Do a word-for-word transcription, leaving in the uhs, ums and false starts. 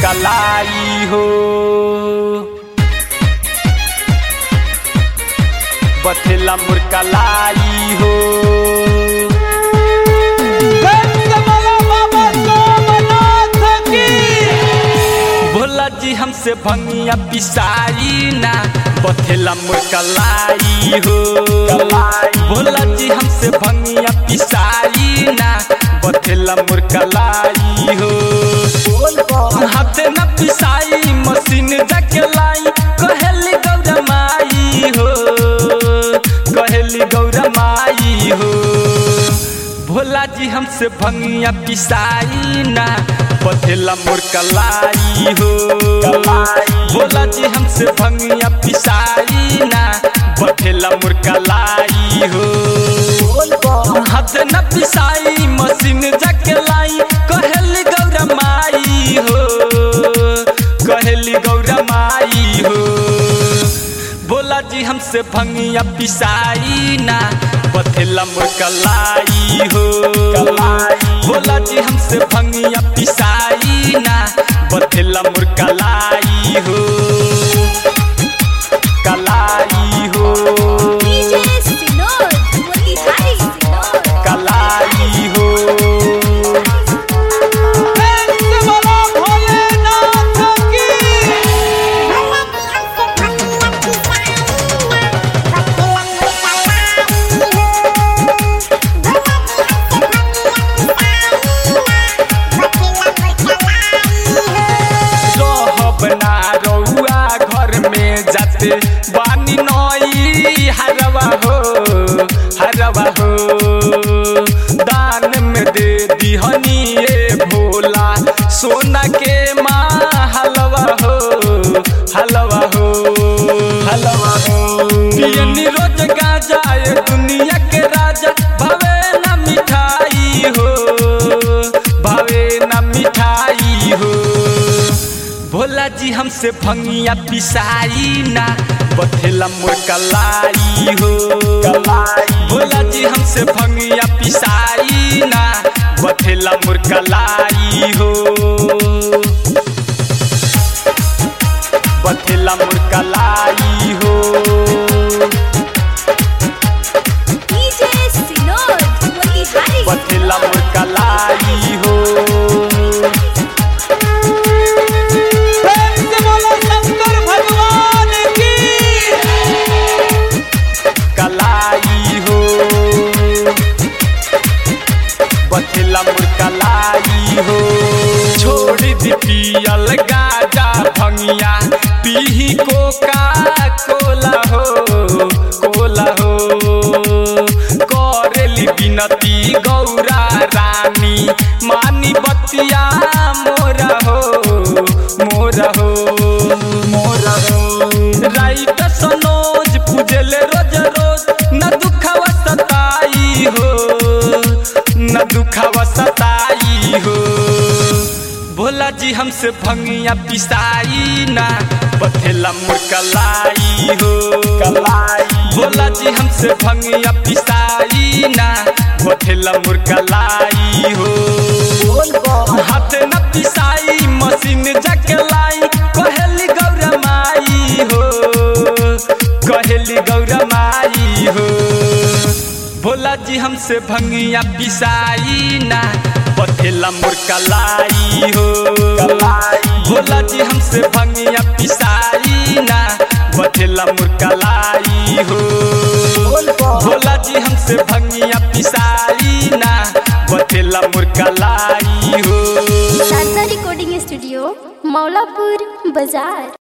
मुरकलाई हो बथेला मुरकलाई हो। भोला जी हमसे भंगिया पिसाई ना बथेला मुरकलाई हो। भोला जी हमसे भंगिया पिसाई ना बथेला मुरकलाई हो। हाथे न पिसाई मशीन जाके लाई कहेली गौरा माई हो कहेली गौरा माई हो। भोला जी हमसे भंगिया पिसाई ना बथेला मुरकलाई हो। भोला जी हमसे भंगिया पिसाई ना बथेला मुरकलाई हो। हाथ न पिसाई मशीन जाके लाई कहेली गौरा माई हो कहेली गौरा माई हो। भोला जी हमसे भंगिया पिसाई ना बथेला मुरकलाई हो। भोला जी हमसे भंगिया पिसाई ना बथेला मुरकलाई हो कलाई हो कलाई हो। जाते बानी नई हरवा हो हरवा हो। दान में दे दिहनी ए भोला सोना के माँ हलवा हो हलवा हो हलवा हो। पियनी रोज गाजा ये दुनिया के राजा भावे न मिठाई हो भावे न मिठाई हो। भोला जी हमसे भंगिया पिसाई ना बथेला मुरकलाई हो। भोला जी हमसे भंगिया पिसाई ना बथेला मुरकलाई हो बथेला मुरकलाई हो। बथेला मुरकलाई हो बथेला मुरकलाई हो। छोड़ दी पियल गाजा भंगिया पीही कोका कोला हो कोला हो। करेली बिनती गौरा रानी मानी बतिया मोरा हो मोरा हो मोरा हो। राइट सनोज पूजले रोज रोज न दुखवा सताई हो न दुखवा सताई हो। भोला जी हमसे भंगिया पिसाई ना बथेला मुरकलाई हो। भोला जी हमसे भंगिया पिसाई ना बथेला मुरकलाई हो। हाथ न पिसाई मशीन जाके लाई कहेली गौरा माई हो कहेली गौरा माई हो। भोला जी हमसे भंगिया पिसाई ना बथेला मुरकलाई हो। भोला जी हमसे भंगिया पिसाई ना बथेला मुरकलाई हो। भोला जी हमसे भंगिया पिसाई ना बथेला मुरकलाई हो। शारदा रिकॉर्डिंग स्टूडियो मौलापुर बाजार।